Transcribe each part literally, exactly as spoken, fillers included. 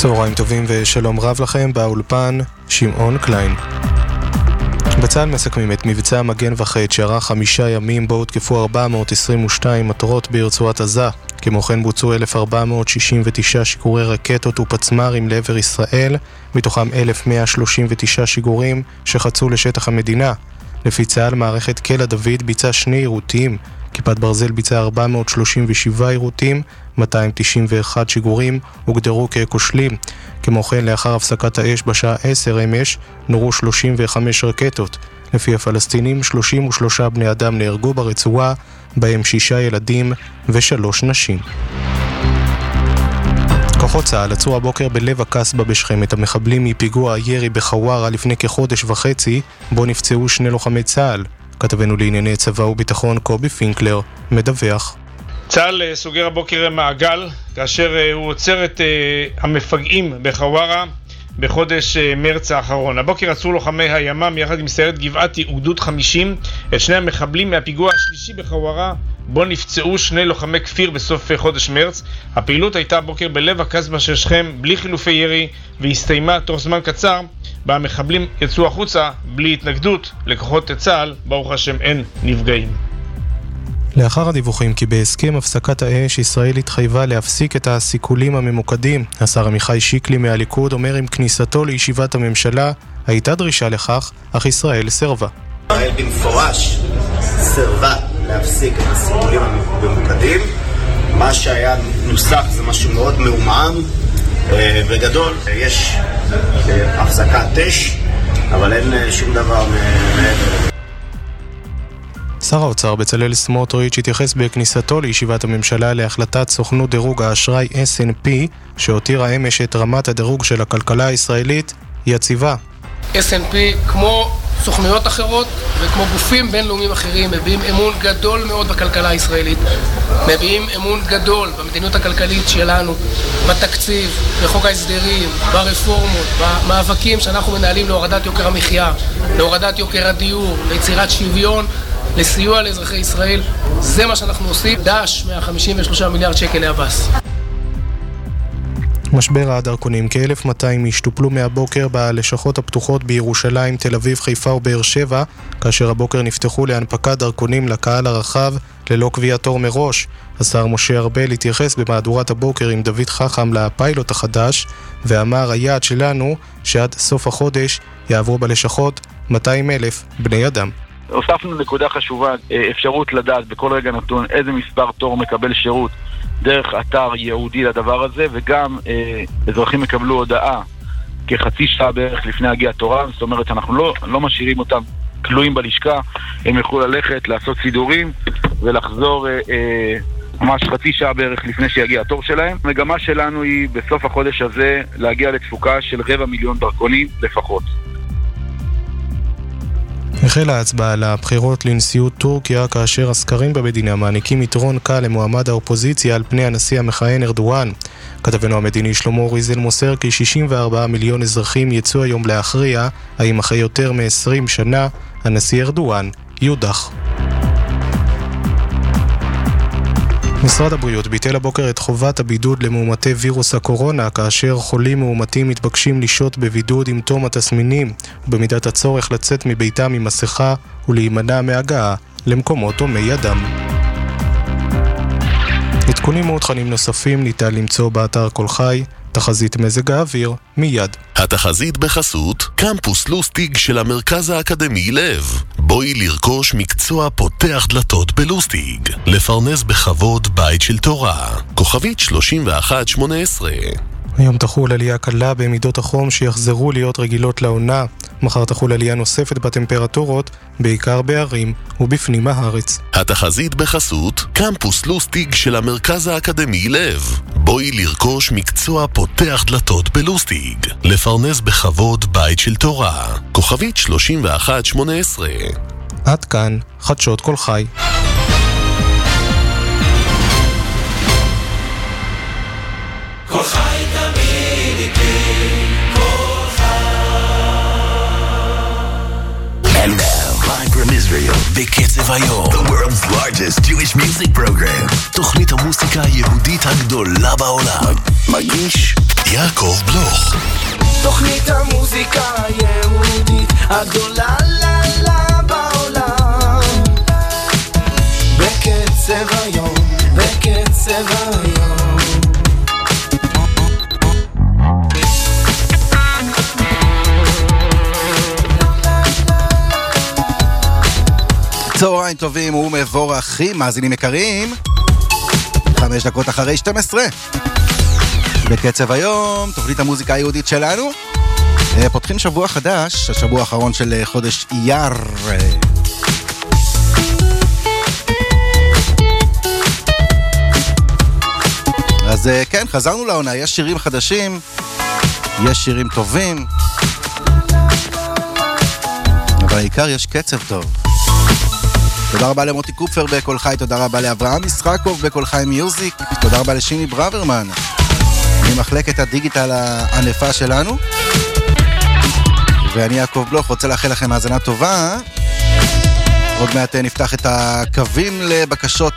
צהריים טובים ושלום רב לכם, באולפן שמעון קליין. בצה"ל מסכמים את מבצע המגן וחץ שערך חמישה ימים בו הותקפו ארבע מאות עשרים ושתיים מטרות ברצועת עזה. כמו כן בוצעו אלף ארבע מאות שישים ותשע שיגורי רקטות ופצמ"רים לעבר ישראל, מתוכם אלף מאה שלושים ותשע שיגורים שחצו לשטח המדינה. לפי צה"ל מערכת קלע דוד ביצע שני עירותים, כיפת ברזל ביצע ארבע מאות שלושים ושבע עירותים, מאתיים תשעים ואחד שיגורים הוגדרו ככושלים. כמו כן לאחר הפסקת האש בשעה עשר אמש נורו שלושים וחמש רקטות. לפי הפלסטינים שלושים ושלושה בני אדם נהרגו ברצועה, בהם שישה ילדים ושלוש נשים. כוחות צה"ל עצרו הבוקר בלב הקסבה בשכם את המחבלים מפיגוע הירי בחווארה לפני כחודש וחצי, בו נפצעו שני לוחמי צה"ל. כתבנו לענייני צבא וביטחון קובי פינקלר מדווח. צה"ל סוגר הבוקר מעגל כאשר הוא עוצר את המפגעים בחווארה בחודש מרץ האחרון. הבוקר עצרו לוחמי הימ"מ יחד עם סיירת גבעתי וגדוד חמישים את שני המחבלים מהפיגוע השלישי בחווארה, בו נפצעו שני לוחמי כפיר בסוף חודש מרץ. הפעילות הייתה הבוקר בלב הקסבה של שכם בלי חילופי ירי, והסתיימה תוך זמן קצר בה המחבלים יצאו החוצה בלי התנגדות. לכוחות צה"ל ברוך השם אין נפגעים. לאחר הדיווחים כי בהסכם הפסקת האש ישראל התחייבה להפסיק את הסיכולים הממוקדים, השר עמיחי שיקלי מהליכוד אומר עם כניסתו לישיבת הממשלה הייתה דרישה לכך, אך ישראל סרבה. ישראל במפורש סרבה להפסיק את הסיכולים הממוקדים. מה שהיה נוסח זה משהו מאוד מאומם וגדול. יש הפסקת אש, אבל אין שום דבר מעבר. שר האוצר בצלאל סמוטריץ' התייחס בכניסתו לישיבת הממשלה להחלטת סוכנות דירוג האשראי אס אנד פי שהותירה אמש את רמת הדירוג של הכלכלה הישראלית יציבה. אס אנד פי כמו סוכנויות אחרות וכמו גופים בינלאומיים אחרים מביאים אמון גדול מאוד בכלכלה הישראלית, מביאים אמון גדול במדיניות הכלכלית שלנו, בתקציב, בחוק ההסדרים, ברפורמות, במאבקים שאנחנו מנהלים להורדת יוקר המחיה, להורדת יוקר הדיור, ליצירת שוויון, לסיוע לאזרחי ישראל. זה מה שאנחנו עושים. דש מאה חמישים ושלושה מיליארד שקל לאבס. משבר הדרכונים, כ-אלף ומאתיים איש טופלו מהבוקר בלשכות הפתוחות בירושלים, תל אביב, חיפה ובאר שבע, כאשר הבוקר נפתחו להנפקת דרכונים לקהל הרחב ללא קביעת תור מראש. השר משה ארבל התייחס במהדורת הבוקר עם דוד חכם לפיילוט החדש ואמר היעד שלנו שעד סוף החודש יעברו בלשכות מאתיים אלף בני אדם. הוספנו נקודה חשובה, אפשרות לדעת בכל רגע נתון איזה מספר תור מקבל שירות דרך אתר ייעודי לדבר הזה, וגם אה, אזרחים יקבלו הודעה כחצי שעה בערך לפני הגיע תורם. זאת אומרת שאנחנו לא, לא משאירים אותם כלואים בלשכה, הם יוכלו ללכת, לעשות סידורים ולחזור אה, אה, ממש חצי שעה בערך לפני שיגיע התור שלהם. המגמה שלנו היא בסוף החודש הזה להגיע לתפוקה של רבע מיליון דרכונים לפחות. החלה ההצבעה לבחירות לנשיאות טורקיה, כאשר הסקרים במדינה מעניקים יתרון קל למועמד האופוזיציה על פני הנשיא המכהן ארדואן. כתבנו המדיני שלמה ריזל מוסר כי שישים וארבעה מיליון אזרחים יצאו היום להכריע האם אחרי יותר מ-עשרים שנה הנשיא ארדואן יודח. משרד הבריאות ביטל הבוקר את חובת הבידוד למאומתי וירוס הקורונה, כאשר חולים מאומתים מתבקשים לשהות בבידוד עם תום התסמינים, ובמידת הצורך לצאת מביתם עם מסכה ולהימנע מהגעה למקומות הומי אדם. עדכונים ומעודכנים נוספים ניתן למצוא באתר כל חי. תחזית מזג האוויר מיד. התחזית בחסות קמפוס לוסטיג של המרכז האקדמי לב. בואי לרכוש מקצוע פותח דלתות בלוסטיג, לפרנס בכבוד בית של תורה. כוכבית שלושים ואחת שמונה עשרה. היום תחול עלייה קלה במידות החום שיחזרו להיות רגילות לעונה. מחר תחול עלייה נוספת בטמפרטורות, בעיקר בערים ובפנים הארץ. התחזית בחסות קמפוס לוסטיג של המרכז האקדמי לב. בואי לרכוש מקצוע פותח דלתות בלוסטיג, לפרנס בכבוד בית של תורה. כוכבית שלושים ואחת שמונה עשרה. עד כאן חדשות כל חי. כל חי תמיד איתי, כל חי. And now, live from Israel, בקצב היום, the world's largest Jewish music program. תוכנית המוסיקה היהודית הגדולה בעולם. מגיש יעקב בלוך. תוכנית המוזיקה היהודית הגדולה לה לה בעולם, בקצב היום, בקצב היום. צהריים טובים ומבורכים, מאזינים יקרים. חמש דקות אחרי שתים עשרה. בקצב היום, תוכנית המוזיקה היהודית שלנו. פותחים שבוע חדש, השבוע האחרון של חודש אייר. אז כן, חזרנו לעונה, יש שירים חדשים, יש שירים טובים, אבל העיקר יש קצב טוב. תודה רבה למוטי קופפר בכל חי, תודה רבה לאברהם משחקוב בכל חי מיוזיק, תודה רבה לשימי ברוורמן ממחלקת הדיגיטל הענפה שלנו, ואני יעקב בלוך רוצה לאחל לכם האזנה טובה. עוד מעט נפתח את הקווים לבקשות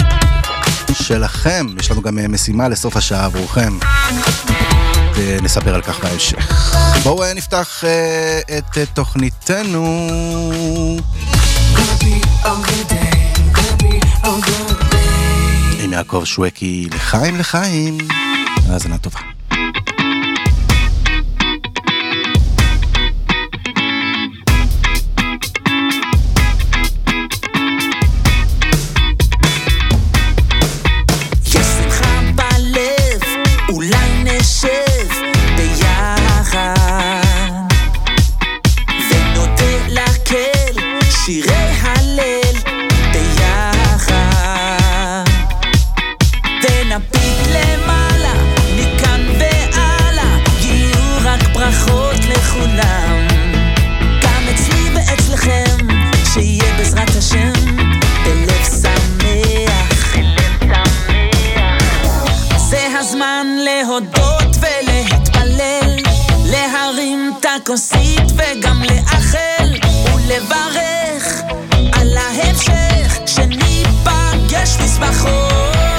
שלכם, יש לנו גם משימה לסוף השעה עבורכם, ונספר על כך בהמשך. בואו נפתח את תוכניתנו. עם יעקב שווקי לחיים לחיים, האזנה טובה. כוסית וגם לאחל ולברך על ההמשך, שניפגש בשמחות.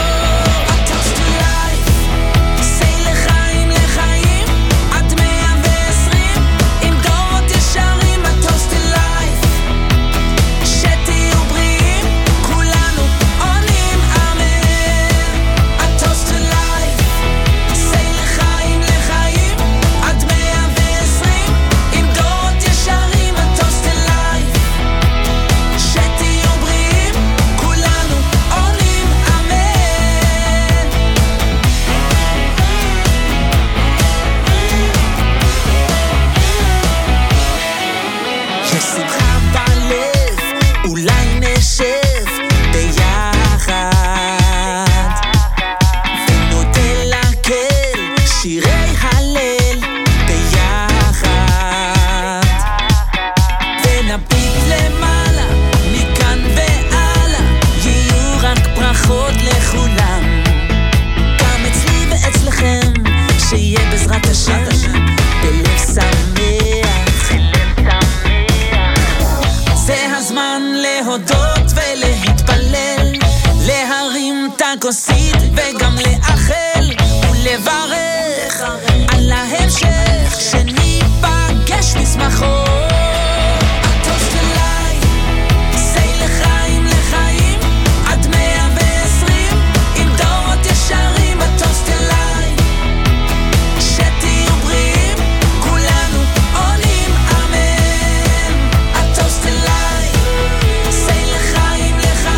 כוסית וגם לאחל ולברך על ההמשך, שניפגש בשמחות.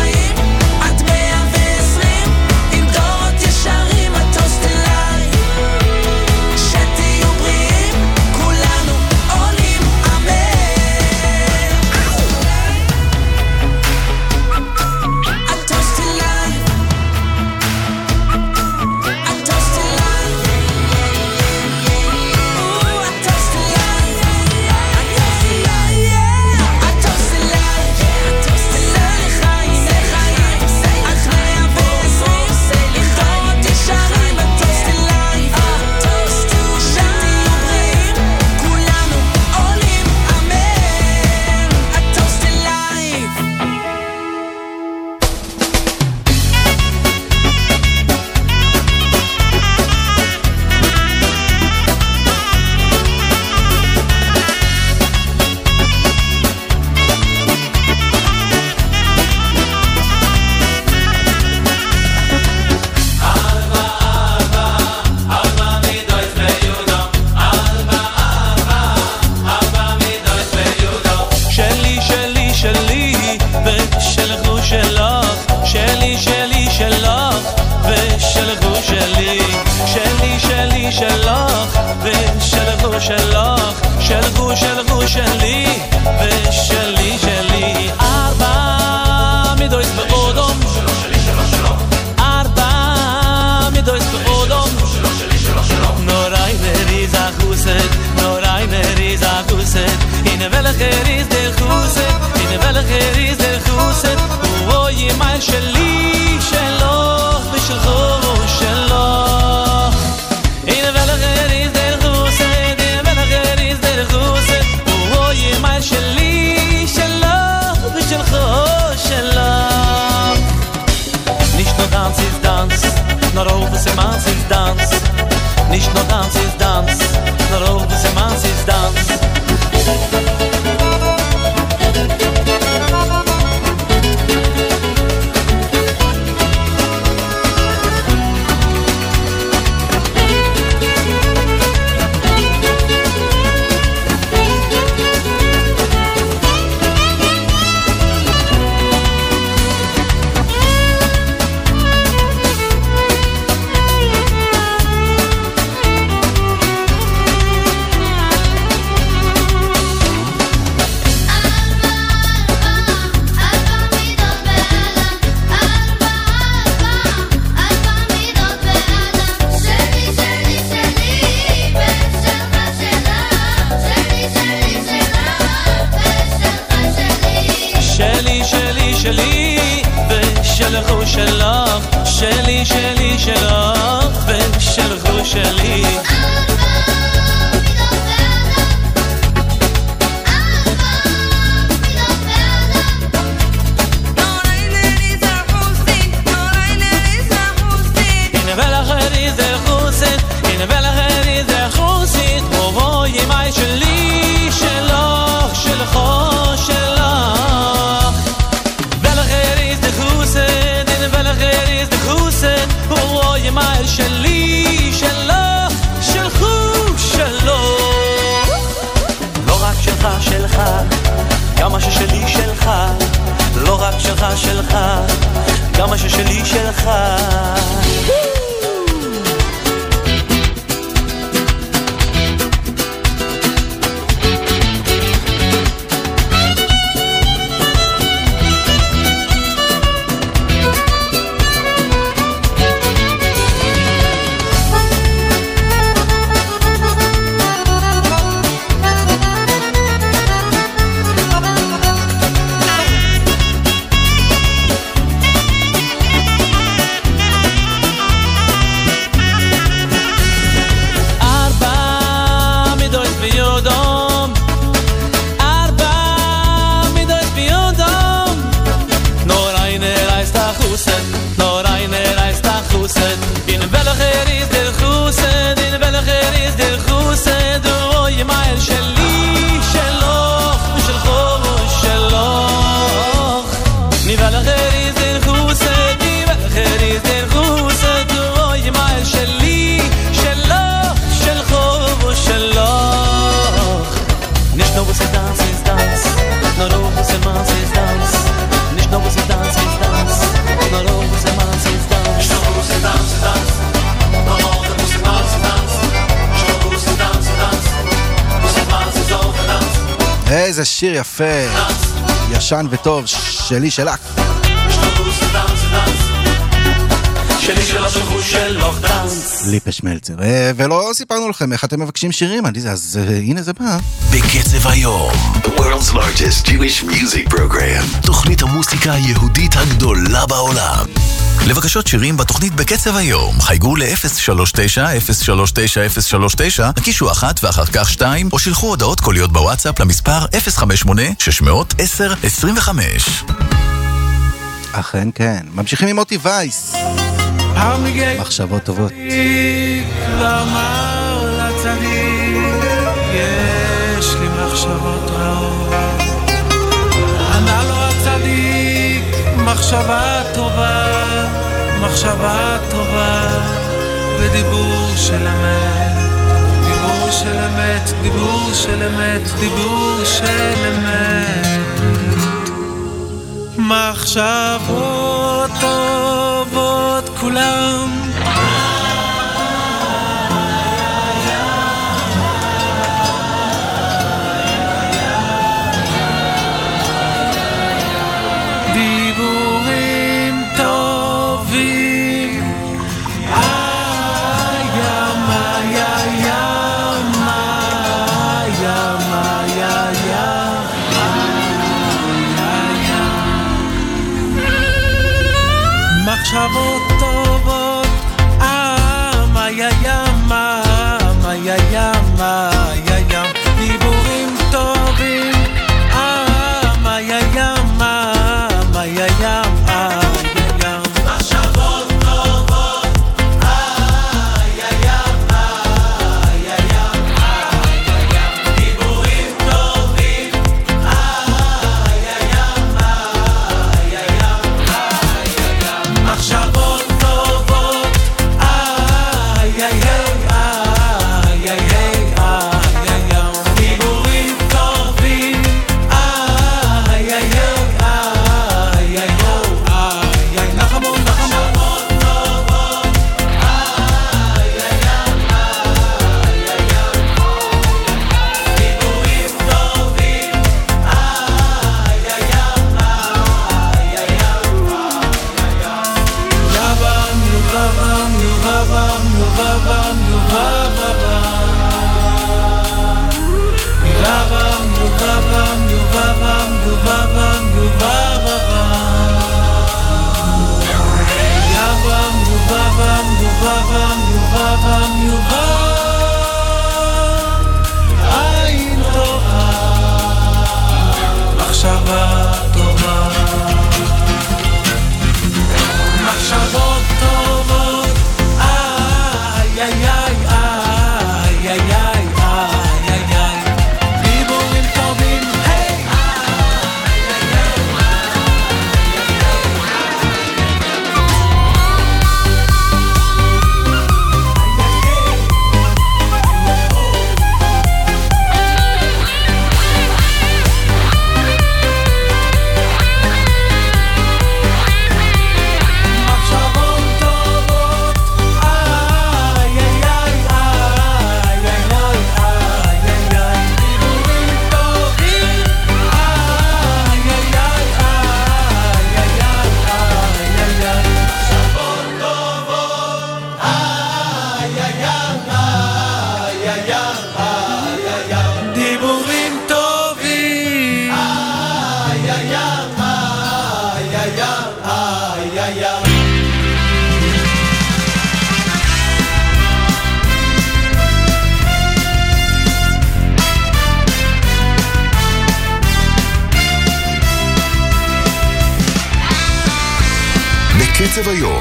Toast to life. שלי, שלי שלי שלך ושלך שלך, שלך שלך שלי ושלי שלי. ארבע מידות באודום, ארבע מידות באודום, נוראי נריז החוסת, נוראי נריז החוסת, הנה ולחריז דחוסת, הנה ולחריז דחוסת, הוא ימייל שלי שלך ושלך שלך, הנה ולחריז דחוסת, הנה ולחריז דחוסת, הוא ימייל שלי שלך ושלך שלך. Nicht nur Tanz ist Tanz, nur auch was im Manns ist Tanz. Nicht nur Tanz ist Tanz, nur auch was im Manns ist Tanz. שלי שלי שלך ושלך שלי. שלי שלך שלך שלך, לא רק שלך שלך, גם מה ששלי שלך, לא רק שלך שלך, גם מה ששלי שלך. איזה שיר יפה, ישן וטוב, שלי שלך. שלי שלך שלך שלך דנס. ליפש מלצר. ולא סיפרנו לכם איך אתם מבקשים שירים, אז הנה זה בא. בקצב היום, the world's largest Jewish music program, תוכנית המוסיקה היהודית הגדולה בעולם. לבקשות שירים בתוכנית בקצב היום, חייגו ל-אפס שלוש תשע אפס שלוש תשע אפס שלוש תשע, הקישו אחת ואחר כך שתיים, או שילחו הודעות קוליות בוואטסאפ למספר אפס חמש שמונה שש אפס אפס עשרים וחמש. אכן כן, ממשיכים עם מוטי וייס. מחשבות טובות. לומר לצדיק, יש לי מחשבות רעות. ענה לו הצדיק, מחשבה טובה, מחשבה טובה, ודיבור של אמת, דיבור של אמת, דיבור של אמת, דיבור של אמת. מחשבות טובות כולם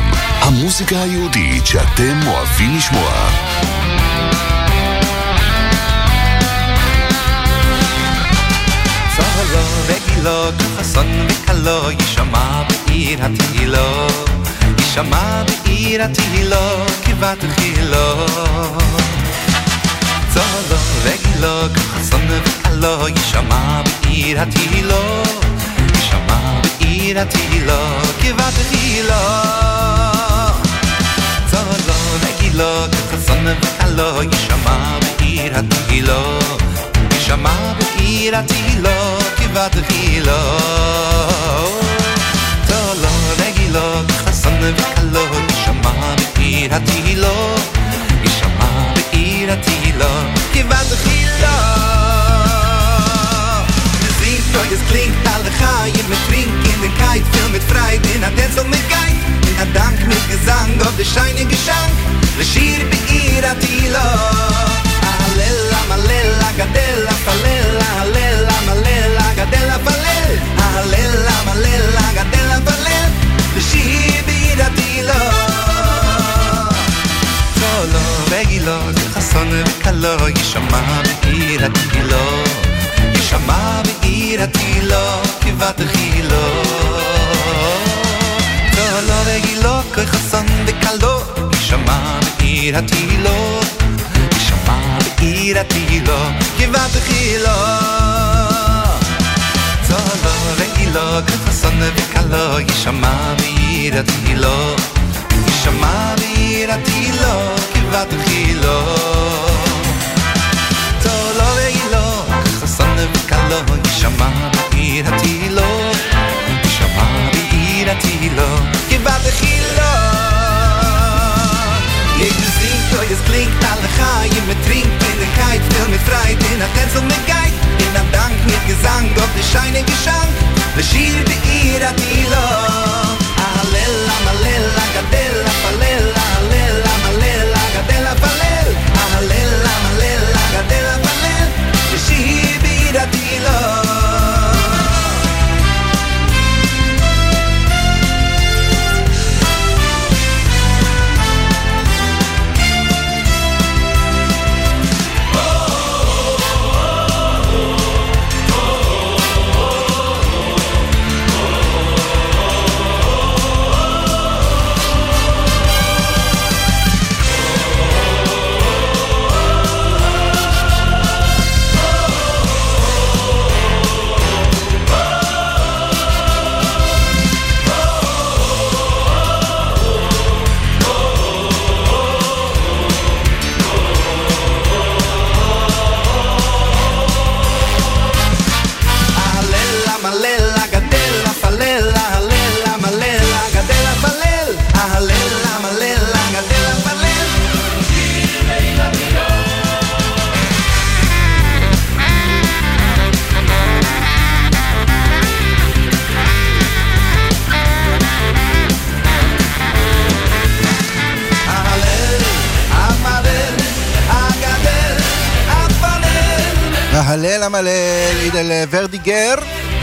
היום, המוזיקה היהודית שאתם אוהבים לשמוע. צהלו וגילו, חסון וקלו, ישמע בעיר התהילו, ישמע בעיר התהילו, כבת חילו. צהלו וגילו, חסון וקלו, ישמע בעיר התהילו, ישמע בעיר התהילו, כבת חילו. צהלו וגילו, חסון וקלו, ישמע בעיר התהילו, ישמע בעיר התהילו, כבת חילו. צהלו וגילו, חסון וקלו, ישמע בעיר התהילו, ישמע בעיר התהילו, כבת חילו. Es klingt alle Chaim, mit Trinken, den Kite, viel mit Freit, in der Tänzel mit Geid, in der Dank mit Gesang, auf der Scheine Geschank, le Schir beir Atilo. Hallela, Malella, Gadella, Falella, Hallela, Malella, Gadella, Falel, Hallela, Malella, Gadella, Falel, le Schir beir Atilo. Tolo, Begilo, Chasson וקלו, ישמע beir Atilo. ישמע בעיר התהילו, כבת חילו. צהלו וגילו, כוי חסון וקלו, ישמע בעיר התהילו, ישמע בעיר התהילו, כבת חילו. צהלו וגילו, כוי חסון וקלו, ישמע בעיר התהילו, ישמע בעיר התהילו, כבת חילו. צהלו וגילו, חסון וקלו, ישמע בעיר התהילו, ישמע בעיר התהילו, כבת חילו. Jedes singt, oh, es klingt alle Chaim, mit Trinken, den Kite, viel mit Freit, in der Tänzel mit Geid, in der Dank mit Gesang, auf der Scheine Geschank, le Schir beir Atilo. Hallela, Malella, Gadella, Falella, Hallela, Malella, Gadella, Falel, Hallela, Malella, Gadella, Falel, le Schir beir Atilo. ההלל המלל, אידל ורדיגר.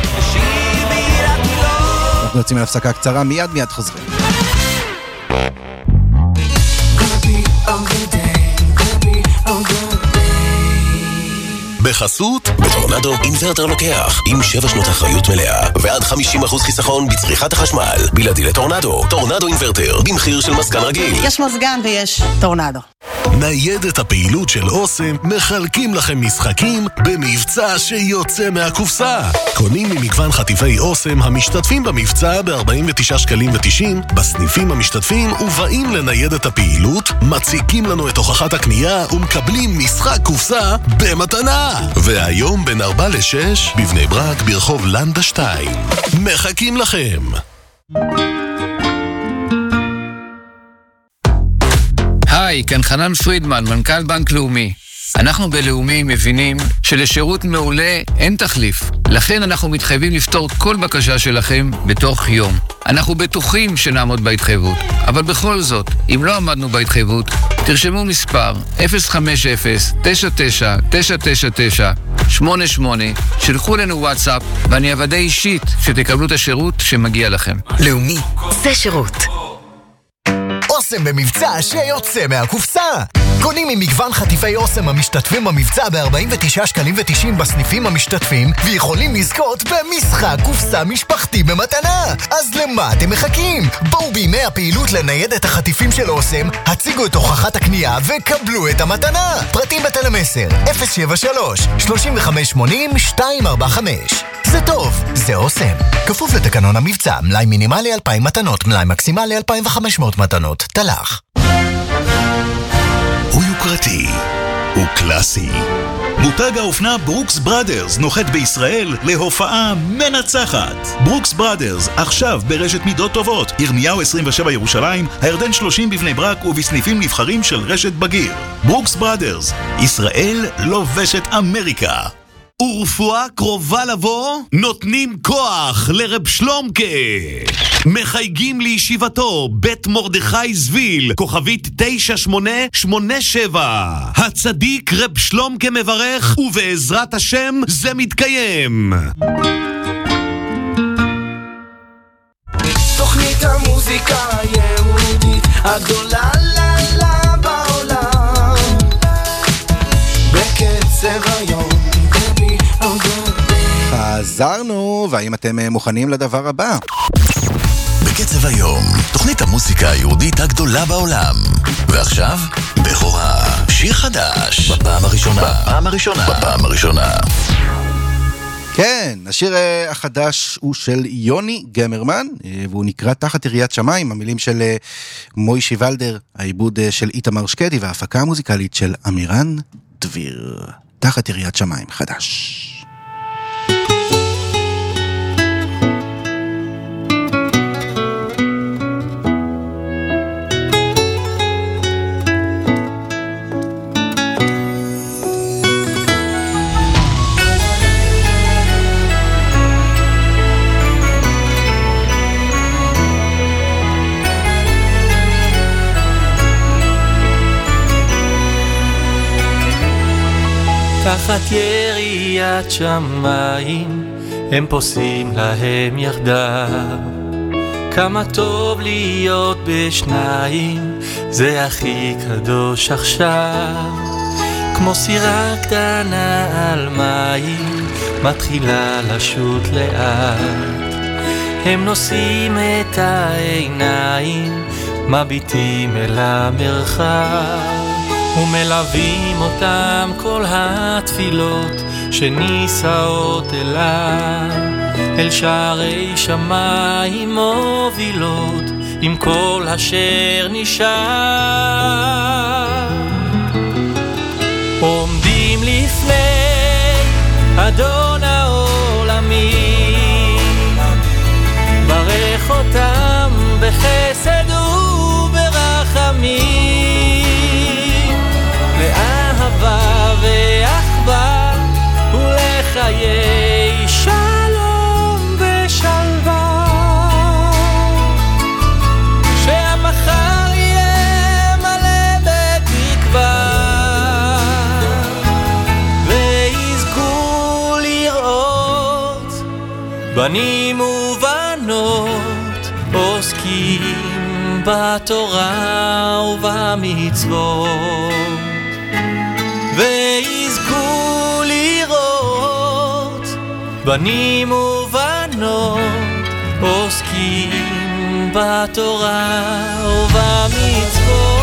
אנחנו יוצאים להפסקה קצרה, מיד מיד חוזרים. בחסות, בטורנדו אינוורטר לוקח עם שבע שנות אחריות מלאה ועד חמישים אחוז חיסכון בצריכת החשמל. בלעדי לטורנדו, טורנדו אינוורטר במחיר של מזגן רגיל. יש מזגן ויש טורנדו. ניידת הפעילות של אוסם מחלקים לכם משחקים במבצע שיוצא מהקופסה. קונים ממגוון חטיפי אוסם המשתתפים במבצע ב-ארבעים ותשעה שקלים ותשעים בסניפים המשתתפים ובאים לניידת הפעילות, מציקים לנו את הוכחת הקנייה ומקבלים משחק קופסה במתנה. והיום בין ארבע לשש בבני ברק ברחוב לנדה שתיים. מחכים לכם. היי, כאן חנן פרידמן, מנכ"ל בנק לאומי. אנחנו בלאומי מבינים שלשירות מעולה אין תחליף. לכן אנחנו מתחייבים לפתור כל בקשה שלכם בתוך יום. אנחנו בטוחים שנעמוד בהתחייבות, אבל בכל זאת, אם לא עמדנו בהתחייבות, תרשמו מספר אפס חמש אפס תשע תשע תשע תשע תשע שמונה שמונה, שלחו לנו וואטסאפ ואני אוודא אישית שתקבלו את השירות שמגיע לכם. לאומי, זה שירות. אוסם במבצע שיוצא מהקופסה. קונים עם מגוון חטיפי אוסם המשתתפים במבצע ב-ארבעים ותשעה שקלים ותשעים בסניפים המשתתפים, ויכולים לזכות במשחק קופסה משפחתי במתנה. אז למה אתם מחכים? בואו בימי הפעילות לנייד את החטיפים של אוסם, הציגו את הוכחת הקנייה וקבלו את המתנה. פרטים בתל מסר אפס שבע שלוש שלושים וחמש שמונים שתיים ארבע חמש. זה טוב, זה אוסם. כפוף לתקנון המבצע, מלאי מינימלי אלפיים מתנות, מלאי מקסימלי אלפיים וחמש מאות מתנות. תלך. הוא יוקרתי, הוא קלאסי. מותג האופנה ברוקס בראדרס נוחת בישראל להופעה מנצחת. ברוקס בראדרס, עכשיו ברשת מידות טובות, ירמיהו עשרים ושבע ירושלים, הירדן שלושים בבני ברק ובסניפים נבחרים של רשת בגיר. ברוקס בראדרס, ישראל לובשת אמריקה. ורפואה קרובה לבוא, נותנים כוח לרב שלומקה. מחייגים לישיבתו, בית מרדכי זביל, כוכבית תשע שמונה שמונה שבע. הצדיק רב שלומקה מברך, ובעזרת השם זה מתקיים. תוכנית המוזיקה היהודית הגדולה לה לה בעולם, בקצב היום. חזרנו, והאם אתם מוכנים לדבר הבא? בקצב היום, תוכנית המוזיקה היהודית הגדולה בעולם. ועכשיו, בכורה, שיר חדש, בפעם הראשונה, בפעם הראשונה, בפעם הראשונה. כן, השיר החדש הוא של יוני גמרמן, והוא נקרא תחת יריית שמיים, המילים של מוישי ולדר, העיבוד של איתמר שקדי, וההפקה המוזיקלית של אמירן דביר. תחת יריית שמיים חדש. תחת יריית שמיים הם פוסעים להם יחדיו, כמה טוב להיות בשניים, זה הכי קדוש עכשיו. כמו סירה קטנה על מים מתחילה לשוט לאט, הם נושאים את העיניים מביטים אל המרחב, ומלווים אותם כל התפילות שנישאות אליו, אל שערי שמיים מובילות עם כל אשר נשאר. עומדים לפני אדון העולמים, ברך אותם בחסד וברחמים, לאהבה ואחווה ולחיי שלום ושלווה, שהמחר יהיה מלא בתקווה, ויזכו לראות בנים ובנות עוסקים בתורה ובמצוות, ויזכו לראות בנים ובנות עוסקים בתורה ובמצוות.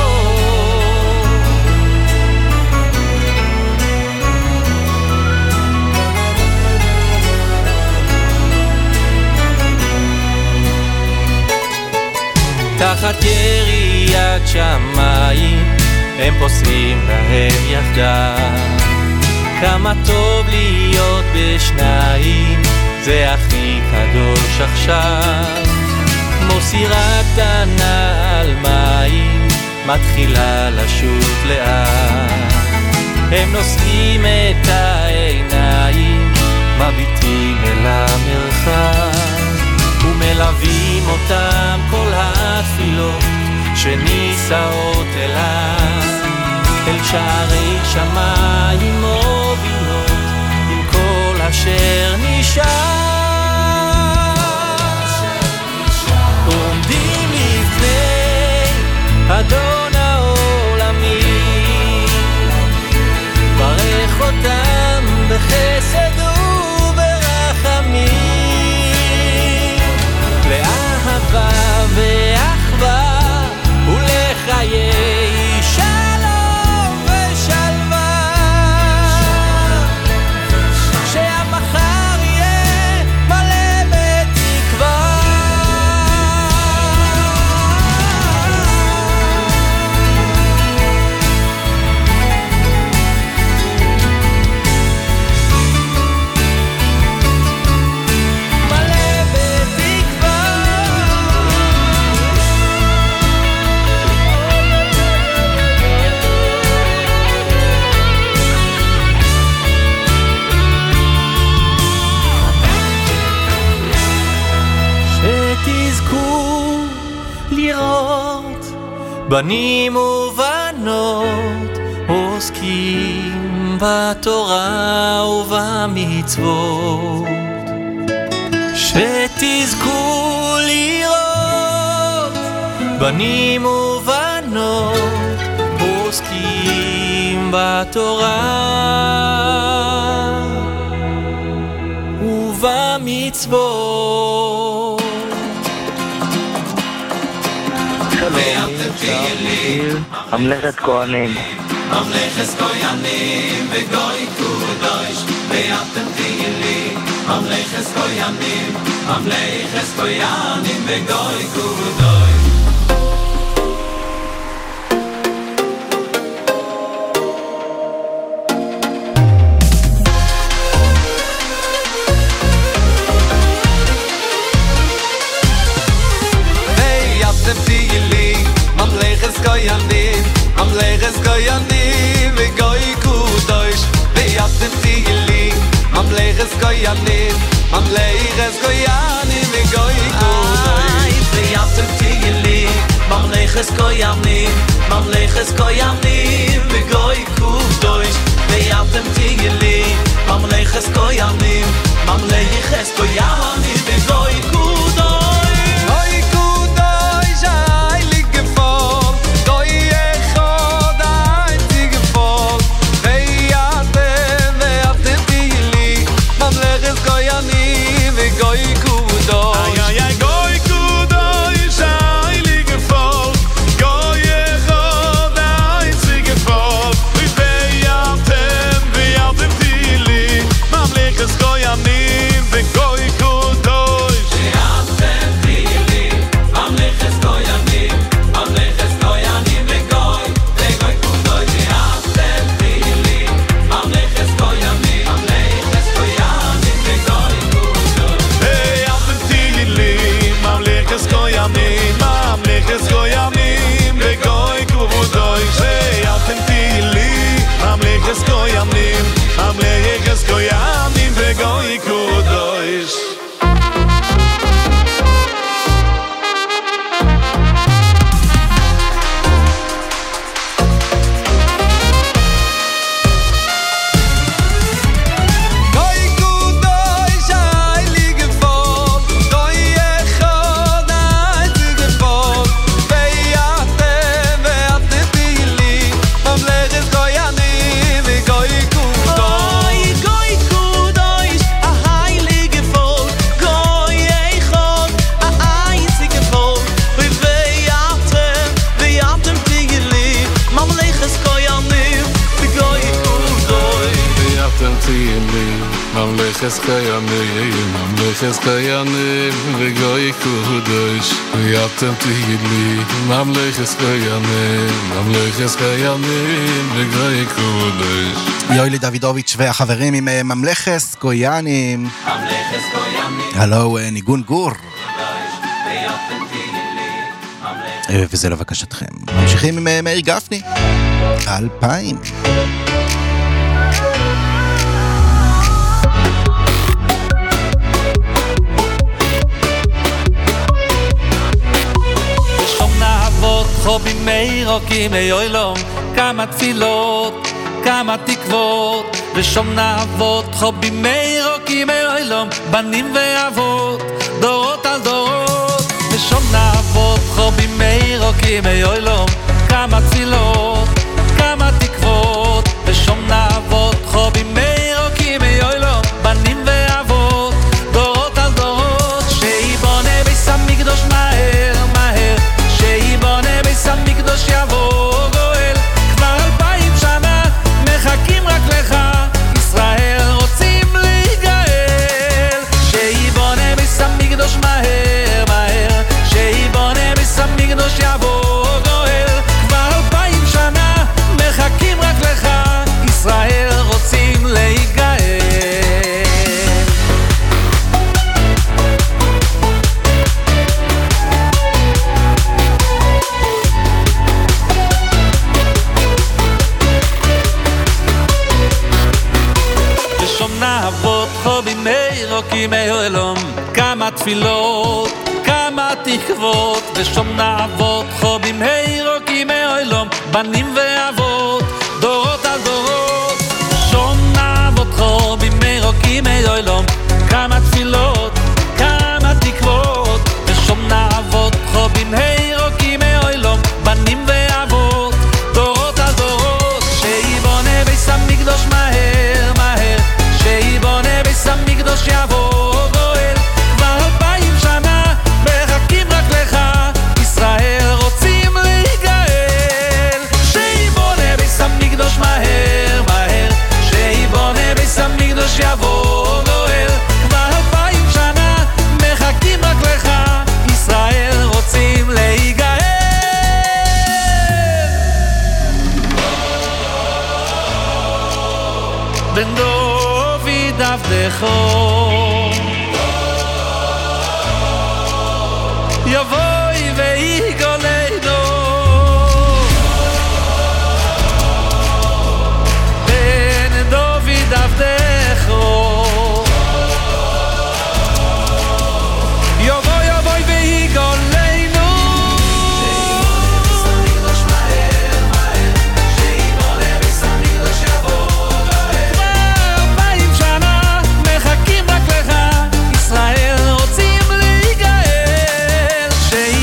תחת יריית שמיים הם פוסעים להם יחדיו, כמה טוב להיות בשניים, זה הכי קדוש עכשיו. כמו סירה קטנה על מים מתחילה לשוט לאט, הם נושאים את העיניים מביטים אל המרחב, ומלווים אותם כל התפילות שנישאות אליו, אל שערי שמיים מובילות עם כל אשר נשאר. עומדים לפני אדון העולמי, ברך אותם בחסד וברחמים, לאהבה ואחווה ולחיי שלום ושלווה, שהמחר יהיה מלא בתקווה. בנים ובנות עוסקים בתורה ובמצוות, שתזכו לראות בנים ובנות עוסקים בתורה ובמצוות. ממלכת כהנים, ממלכת כהנים וגוי קודש, ואתם תהיו לי ממלכת כהנים, ממלכת כהנים וגוי קודש. Koyanim, Mamleches Koyanim, Vegoy Kudosh, Veyatem Tili, Mamleches Koyanim, Mamleches Koyanim, Vegoy Kudosh, Veyatem Tili, Mamleches Koyanim, Mamleches Koyanim, Vegoy Kudosh, Veyatem Tili, Mamleches Koyanim, Mamleches Koyanim, Vegoy Kudosh. ממלכת קיימים, ממלכת קיימים וגוי קודש, ואתם תהיו לי ממלכת קיימים, ממלכת קיימים וגוי קודש. יואלי דוידוביץ' והחברים עם ממלכת קיימים. ממלכת קיימים. הלו, ניגון גור. וזה לבקשתכם. ממשיכים עם מאיר גפני. אלפיים. חו בימי רוקים אוילום, כמה תפילות, כמה תקוות, ושום נעבוד. חו בימי רוקים אוילום, בנים ואבות, דורות על דורות, ושום ושום נעבוד חו בימי רוקים אוילום כמה תפילות, כמה תקוות ושום נעבוד חו בימי רוקים אוילום בנים ואבות, דורות על דורות שיבונה ביס המקדוש מהר מהר שיבונה ביס המקדוש יבוא גואל כבר אלפיים שנה מחכים רק לך ישראל רוצים להיגאל שיבונה ביס המקדוש מהר מהר שיבונה ביס המקדוש יבוא גואל כבר אלפיים שנה מחכים רק לך ישראל רוצים להיגאל ושום נעבוד חו בימי רוקים אוילום כמה תפילות, כמה תקוות ושום נעבוד חו בימי רוקים אוילום בנים ואבות, דורות על דורות שום נעבוד חו בימי רוקים אוילום כמה תפילות, כמה תקוות ושום נעבוד חו בימי רוקים אוילום בנים ואבות, דורות על דורות שיבונה ביס המקדוש מהר מהר שיבונה ביס המקדוש יבוא גואל כבר אלפיים שנה מחכים רק לך ישראל רוצים להיגאל שיבונה ביס המקדוש מהר מהר שיבונה ביס המקדוש יבוא גואל כבר אלפיים שנה מחכים רק לך ישראל רוצים להיגאל בן דוד עבדכו יבואי ויגאלנו בן דוד עבדכו יבוא יבואי ויגאלנו ישראל רוצים להיגאל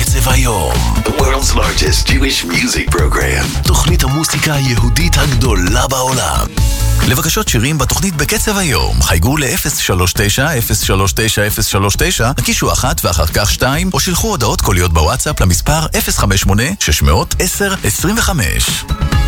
בקצב היום. The world's largest Jewish music program. תוכנית המוסיקה היהודית הגדולה בעולם. לבקשות שירים בתוכנית בקצב היום, חייגו ל-אפס שלוש תשע אפס שלוש תשע אפס שלוש תשע, הקישו אחת ואחר כך שתיים, או שילחו הודעות קוליות בוואטסאפ למספר אפס חמש שמונה שש עשר עשרים וחמש.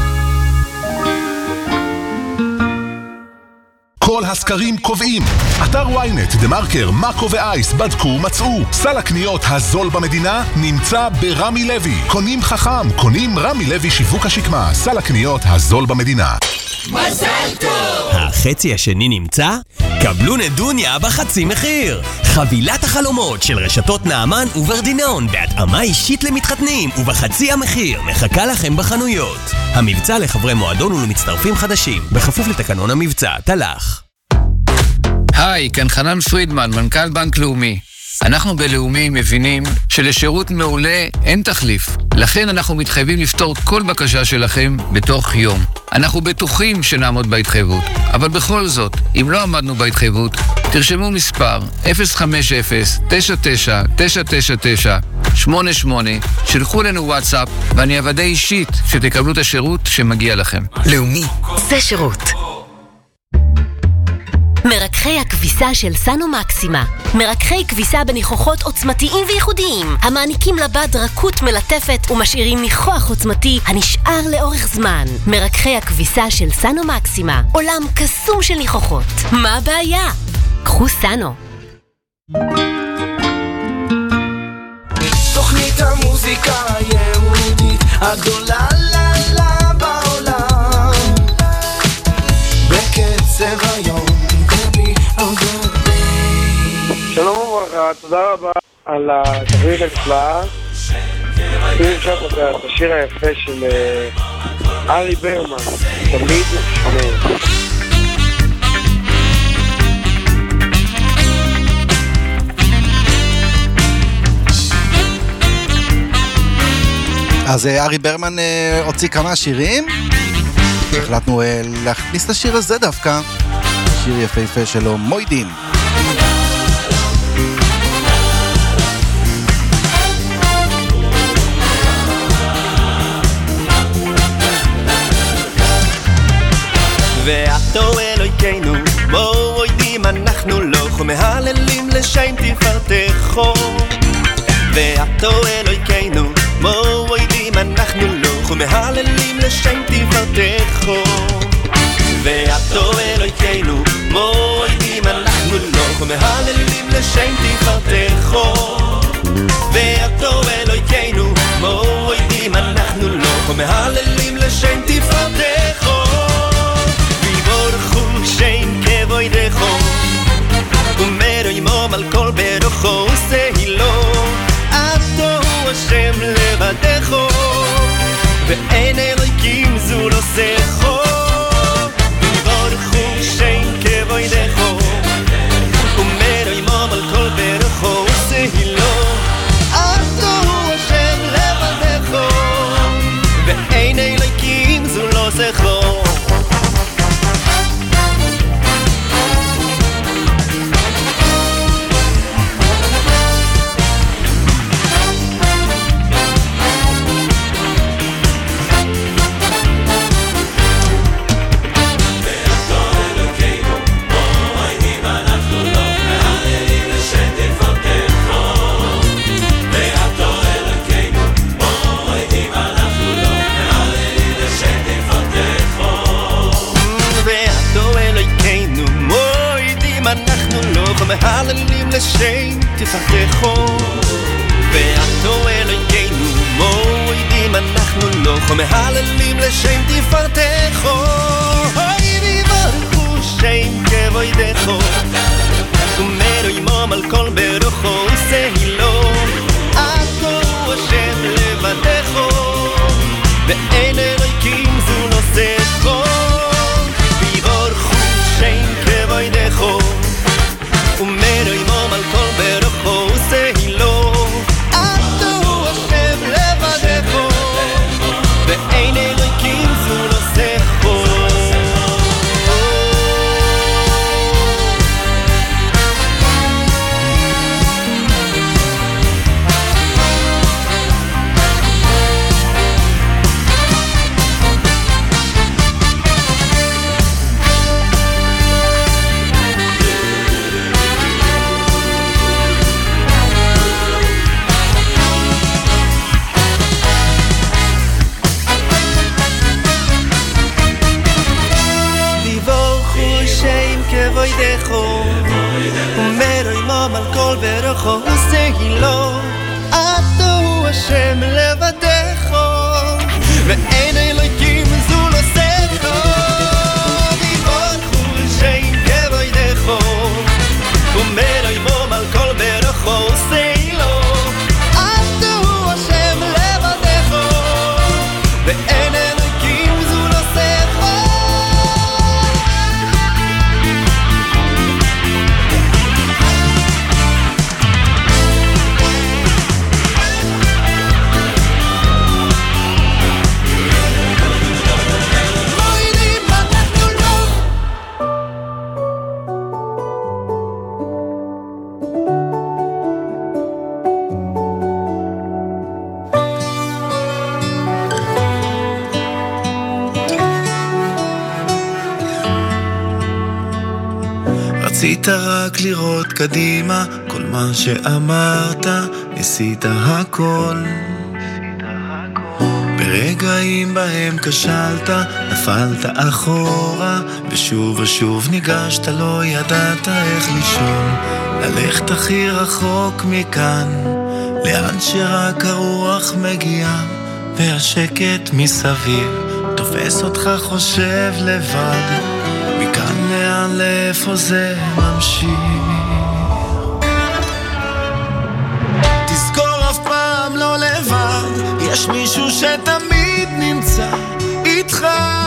כל הסקרים קובעים. אתר וויינט, דה מרקר, מאקו ואייס בדקו ומצאו. סל הקניות הזול במדינה נמצא ברמי לוי. קונים חכם, קונים רמי לוי שיווק השקמה. סל הקניות הזול במדינה. מזל טוב! החצי השני נמצא? קבלו נדוניה בחצי מחיר. חבילת החלומות של רשתות נעמן וברדינון בהתאמה אישית למתחתנים ובחצי המחיר מחכה לכם בחנויות. המבצע לחברי מועדון ולמצטרפים חדשים בכפוף לתקנון המבצע. תלך. היי, כאן חנן פרידמן, מנכ"ל בנק לאומי. אנחנו בלאומי מבינים שלשירות מעולה אין תחליף. לכן אנחנו מתחייבים לפתור כל בקשה שלכם בתוך יום. אנחנו בטוחים שנעמוד בהתחייבות, אבל בכל זאת, אם לא עמדנו בהתחייבות, תרשמו מספר אפס חמש אפס תשע תשע תשע תשע תשע שמונה שמונה, שלחו לנו וואטסאפ ואני אוודא אישית שתקבלו את השירות שמגיע לכם. לאומי, זה שירות. מרככי הכביסה של סנו מקסימה. מרככי כביסה בניחוחות עוצמתיים וייחודיים, המעניקים לבד רכות מלטפת ומשאירים ניחוח עוצמתי הנשאר לאורך זמן. מרככי הכביסה של סנו מקסימה, עולם קסום של ניחוחות. מה הבעיה? קחו סנו. תוכנית המוזיקה היהודית הגדולה לה לה בעולם, בקצב היום. שלום וברכה, תודה רבה על התוכנית הנפלאה. אם אפשר את השיר היפה של ארי ברמן, תמיד שומר. אז ארי ברמן הוציא כמה שירים, החלטנו להכניס את השיר הזה דווקא, שיר יפהפה שלו, מוידים. ואתו אלוהינו, מוידים אנחנו לך, ומהללים לשם תפארתך. ואתו אלוהינו, מוידים אנחנו לך, ומהללים לשם תפארתך. ואתו אלוהינו, מוידים אנחנו לך, ומהללים לשם תפארתך. ואתו אלוהינו, מוידים אנחנו לך, ומהללים לשם תפארתך. ויבורכו שם כבוידך, ומרו ימום על כל ברוכו וסהילו. אתו השם לבדך, ואין אלוהים זו לא שכו. שם כבוידך, ומרו ימום על כל ברוכו וסהילו. אתו השם לבדך, ואין אלוהים זו לא שכו. מהללים לשם תפארתך. ואתו אלוהינו, מוידים אנחנו לך, מהללים לשם תפארתך. אוי ויברכו שם כבוידך, ומרו ימום על כל ברוכו וסהילו. אתו השם לבדך, ואין אלוהים זו לא שכו. ויברכו שם כבוידך, ומרו ימום על כל ברוכו וסהילו. אתו השם לבדך, ואין אלוהים זו לא שכו. תעשי לו, אתה הוא השם לבדך, ואין אלוקים זולתך, ויברכו שם כבודך, ומרומם על כל ברכו, עשי לו, אתה הוא השם לבדך, ואין אלוקים זולתך. רצית רק לראות קדימה, כל מה שאמרת, ניסית הכל. ברגעים בהם כשלת, נפלת אחורה, ושוב ושוב ניגשת, לא ידעת איך לישון. ללכת הכי רחוק מכאן, לאן שרק הרוח מגיעה, והשקט מסביב תופס אותך חושב לבד, מכאן לאן לאיפה זה ממשיך. תזכור אף פעם לא לבד, יש מישהו שתמיד נמצא איתך.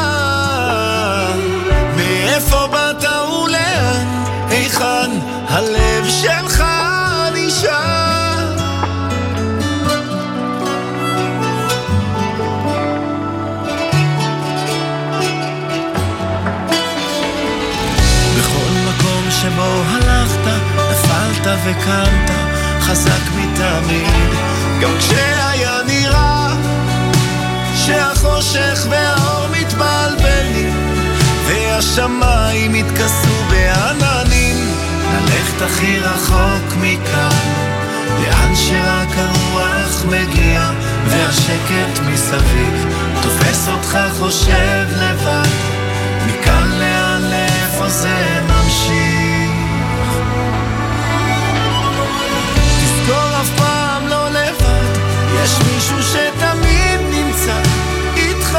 מאיפה באת ולאן, היכן הלב שלך נשאר. בכל מקום שבו הלכת, נפלת וקמת, חזק מתמיד, גם כשהיה נראה שהחושך והאור מתבלבלים, והשמיים התכסו בעננים. ללכת הכי רחוק מכאן, לאן שרק הרוח מגיע, והשקט מסביב תופס אותך חושב לבד, מכאן לאן לאיפה זה ממשיך. תזכור אף פעם לא לבד, יש מישהו שתמיד נמצא איתך.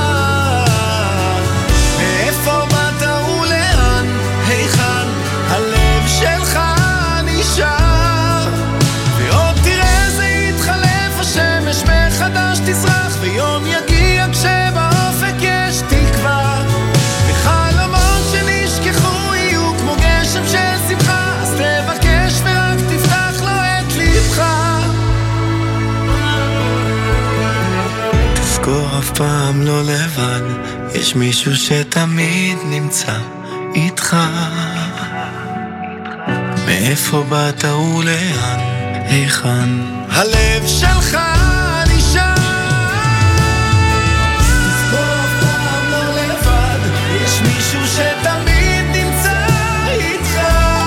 מאיפה באת ולאן, היכן הלב שלך נשאר. ועוד תראה זה יתחלף, השמש מחדש תזרח, ויום יגיע כשבאופק יש תקווה, וחלומות שנשכחו יהיו כמו גשם של שמחה. אז תבקש ורק תפתח לו את לבך. תזכור אף פעם לא לבד, יש מישהו שתמיד נמצא איתך. מאיפה באת ולאן, היכן הלב שלך נשאר. תזכור אף פעם לא לבד, יש מישהו שתמיד נמצא איתך.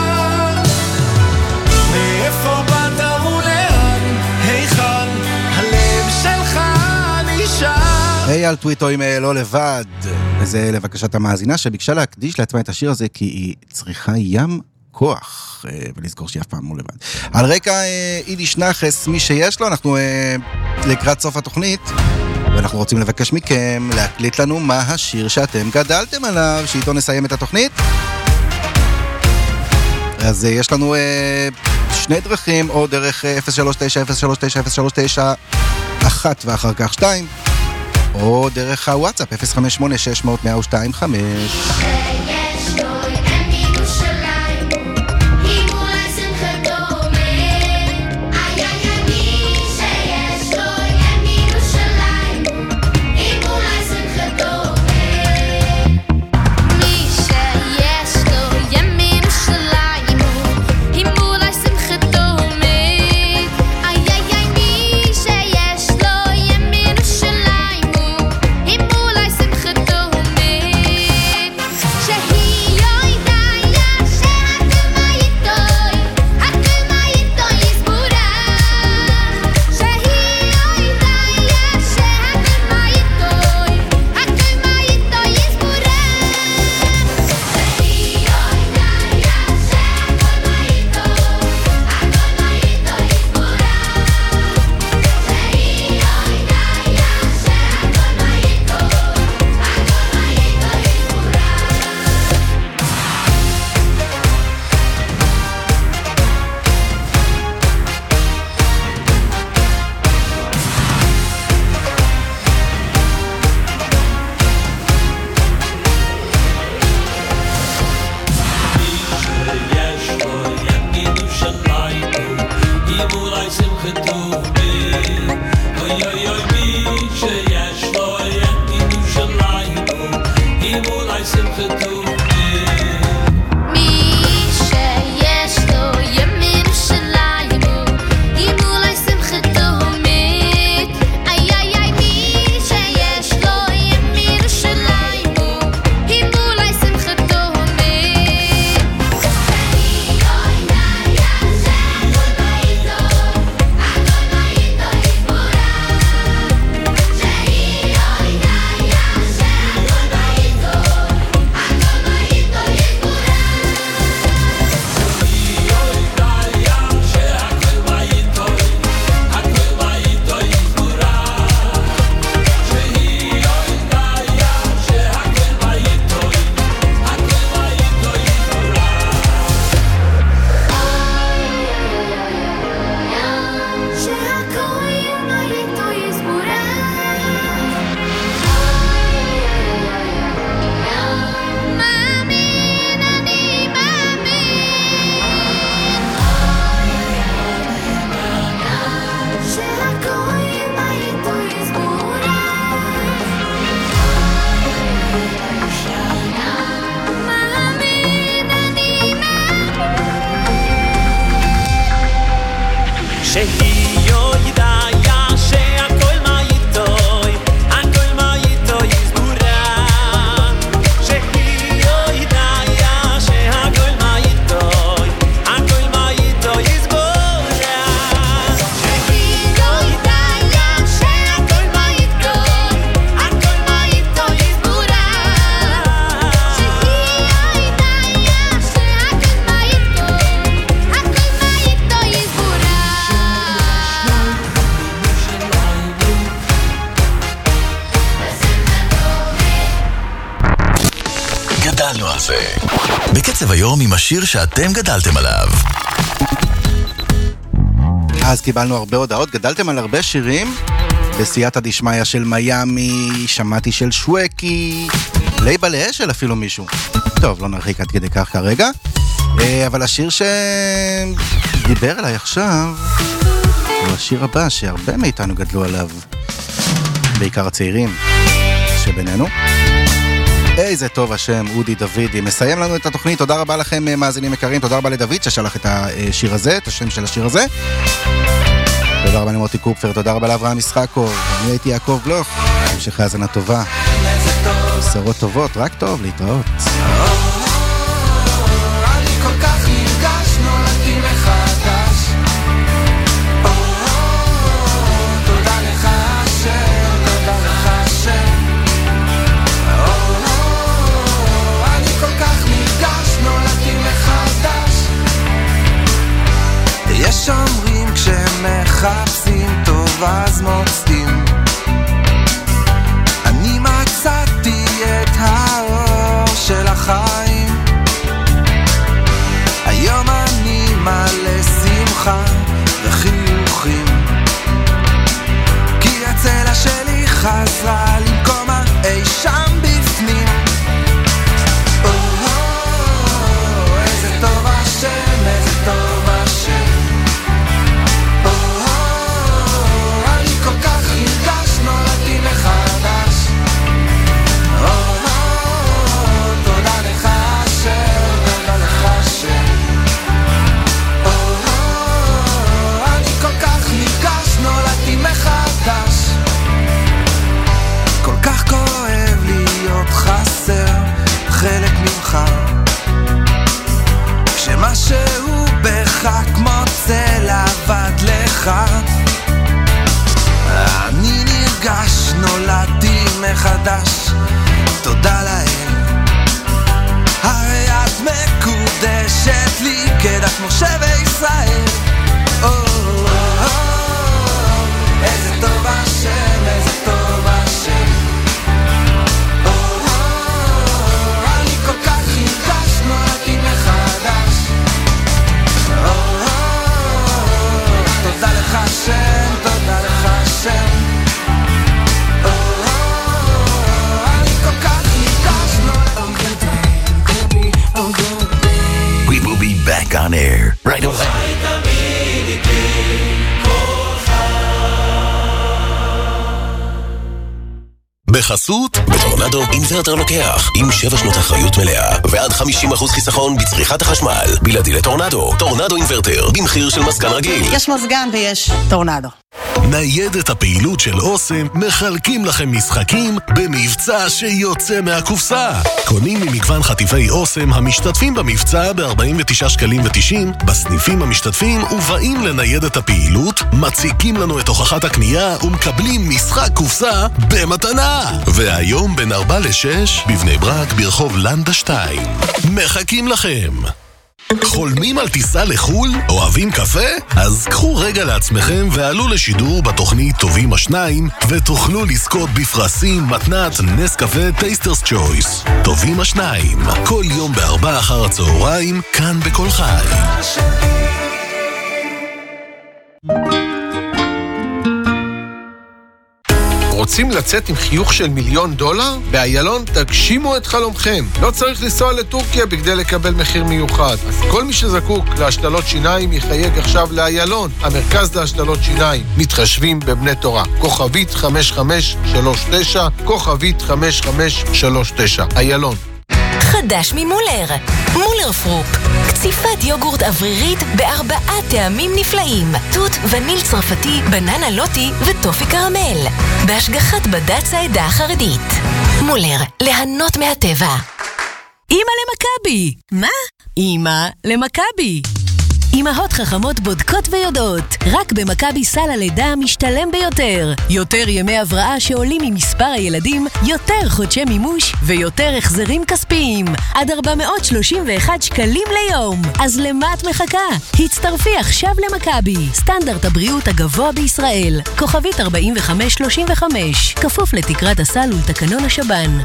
מאיפה באת ולאן, היכן הלב שלך נשאר. אייל טוויטו עם לא לבד, וזה לבקשת המאזינה שביקשה להקדיש לעצמה את השיר הזה כי היא צריכה ים כוח, ולזכור שהיא אף פעם לא לבד. על רקע יידיש נחס, מי שיש לו, אנחנו לקראת סוף התוכנית, ואנחנו רוצים לבקש מכם להקליט לנו מה השיר שאתם גדלתם עליו, שאיתו נסיים את התוכנית. אז יש לנו שני דרכים, או דרך אפס שלוש תשע אפס שלוש תשע אפס שלוש תשע אחת ואחר כך שתיים, או דרך הוואטסאפ אפס חמש שמונה שש מאות מאה ושתיים חמש. Shahid שהיא יודעה שהכל מה איתוי, הכל מה איתוי יסגורה. שהיא יודעה שהכל מה איתוי, הכל מה איתוי יסגורה. שהיא יודעה שהכל מה איתוי, הכל מה איתוי יסגורה. גדלנו על זה. בקצב היום עם השיר שאתם גדלתם עליו. אז קיבלנו הרבה הודעות, גדלתם על הרבה שירים. בסייעתא דשמיא של מיאמי, שמעתי של שווקי, לייבל אשל אפילו מישהו. טוב, לא נרחיק עד כדי כך כרגע. אבל השיר שדיבר אליי עכשיו הוא השיר הבא שהרבה מאיתנו גדלו עליו, בעיקר הצעירים שבינינו. איזה טוב השם, אודי דוידי. מסיים לנו את התוכנית. תודה רבה לכם מאזינים יקרים, תודה רבה לדוד ששלח את השיר הזה, את השם של השיר הזה. תודה רבה למוטי קופפר, תודה רבה לאברהם משחקוב. אני הייתי יעקב בלוך, המשך האזנה טובה, בשורות טובות, רק טוב, להתראות. אני כל כך נרגש, נולדתי מחדש. תודה לך השם, תודה לך השם. אני כל כך נרגש, נולדתי מחדש. יש אומרים כשהם מחפשים טוב אז מוצאים, אני מצאתי את האור של החיים. היום אני מלא שמחה וחיוכים, כי הצלע שלי חזרה למקומה אי שם בפנים. איזה טוב השם, איזה טוב השם. אני כל כך נרגש, נולדתי מחדש. תודה לך השם, תודה לך השם. אני כל כך נרגש, נולדתי מחדש. כל כך כואב להיות חסר חלק ממך, כשמשהו בך כמו צל עבד לך. אני נרגש, נולדתי מחדש. תודה לאל, הרי את מקודשת לי כדת משה וישראל. איזה טוב השם, איזה טוב השם. אני כל כך נרגש, נולדתי מחדש. תודה לך השם, תודה לך השם. אני כל כך נרגש, נולדתי. We will be back on air right away. בחסות, בטורנדו אינוורטר לוקח עם שבע שנות אחריות מלאה ועד חמישים אחוז חיסכון בצריכת החשמל. בלעדי לטורנדו, טורנדו אינוורטר במחיר של מזגן רגיל. יש מזגן ויש טורנדו. ניידת הפעילות של אוסם מחלקים לכם משחקים במבצע שיוצא מהקופסה. קונים ממגוון חטיפי אוסם המשתתפים במבצע ב-ארבעים ותשעה שקלים ותשעים בסניפים המשתתפים, ובאים לניידת הפעילות, מציקים לנו את הוכחת הקנייה ומקבלים משחק קופסה במתנה. והיום בין ארבע לשש בבני ברק ברחוב לנדה שתיים. מחכים לכם. חולמים על טיסה לחול? אוהבים קפה? אז קחו רגע לעצמכם ועלו לשידור בתוכנית טובים השניים ותוכלו לזכות בפרסים מתנת נס קפה טייסטרס צ'ויס. טובים השניים, כל יום בארבע אחר הצהריים, כאן בכל חי. רוצים לצאת עם חיוך של מיליון דולר? באיילון תגשימו את חלומכם. לא צריך לנסוע לטורקיה בכדי לקבל מחיר מיוחד. אז כל מי שזקוק להשתלות שיניים יחייג עכשיו לאיילון, המרכז להשתלות שיניים. מתחשבים בבני תורה. כוכבית חמש חמש שלוש תשע, כוכבית חמש חמש שלוש תשע. איילון. חדש ממולר. מולר פרופ. קציפת יוגורט אוורירית בארבעה טעמים נפלאים. תות, וניל צרפתי, בננה לוטי וטופי קרמל. בהשגחת בד"ץ העדה החרדית. מולר, ליהנות מהטבע. אמא למכבי. מה? אמא למכבי. אמהות חכמות בודקות ויודעות. רק במכבי סל הלידה המשתלם ביותר. יותר ימי הבראה שעולים ממספר הילדים, יותר חודשי מימוש ויותר החזרים כספיים. עד ארבע מאות שלושים ואחד שקלים ליום. אז למה את מחכה? הצטרפי עכשיו למכבי. סטנדרט הבריאות הגבוה בישראל. כוכבית ארבעים וחמש שלושים וחמש. כפוף לתקרת הסל ולתקנון השב"ן.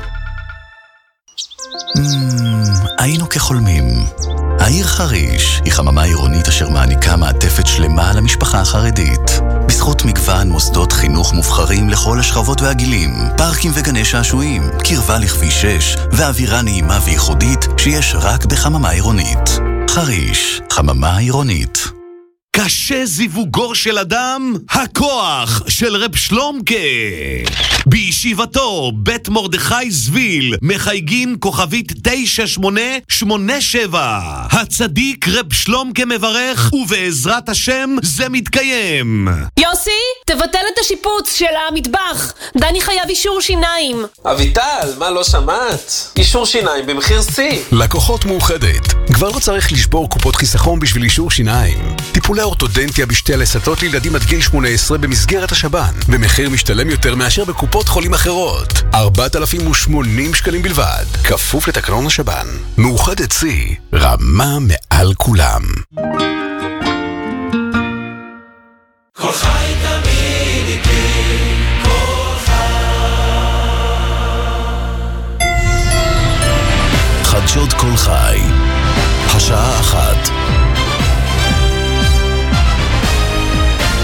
היינו כחולמים. העיר חריש היא חממה עירונית אשר מעניקה מעטפת שלמה למשפחה החרדית. בזכות מגוון מוסדות חינוך מובחרים לכל השכבות והגילים, פארקים וגני שעשועים, קרבה לכביש שש, ואווירה נעימה וייחודית שיש רק בחממה עירונית. חריש, חממה עירונית. קשה זיווגו של אדם, הכוח של רב שלומקה. בישיבתו בית מרדכי זביל מחייגים כוכבית תשע שמונה שמונה שבע. הצדיק רב שלומקה מברך, ובעזרת השם זה מתקיים. יוסי, תבטל את השיפוץ של המטבח. דני חייב אישור שיניים. אביטל, מה לא שמעת? אישור שיניים במחיר C. לקוחות מאוחדת. כבר לא צריך לשבור קופות חיסכון בשביל אישור שיניים. טיפולי אורתודנטיה בשתי הלסתות לילדים עד גיל שמונה עשרה במסגרת השב"ן, במחיר משתלם יותר מאשר בקופות חולים אחרות. ארבעת אלפים ושמונים שקלים בלבד, כפוף לתקנון השב"ן. מאוחדת C, רמה מעל כולם.